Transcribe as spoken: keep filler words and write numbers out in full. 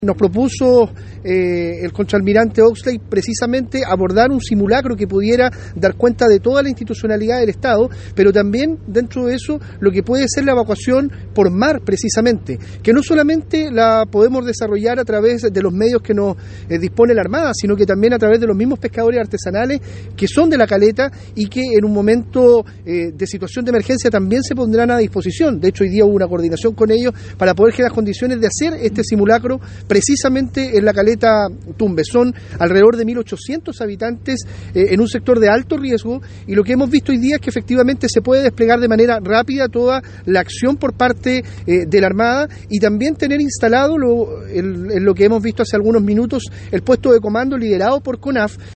Nos propuso eh, el contraalmirante Oxley precisamente abordar un simulacro que pudiera dar cuenta de toda la institucionalidad del Estado, pero también dentro de eso lo que puede ser la evacuación por mar precisamente, que no solamente la podemos desarrollar a través de los medios que nos eh, dispone la Armada, sino que también a través de los mismos pescadores artesanales que son de la caleta y que en un momento eh, de situación de emergencia también se pondrán a disposición. De hecho, hoy día hubo una coordinación con ellos para poder generar las condiciones de hacer este simulacro precisamente en la caleta Tumbes. Son alrededor de mil ochocientos habitantes eh, en un sector de alto riesgo, y lo que hemos visto hoy día es que efectivamente se puede desplegar de manera rápida toda la acción por parte eh, de la Armada, y también tener instalado lo, el, en lo que hemos visto hace algunos minutos el puesto de comando liderado por CONAF.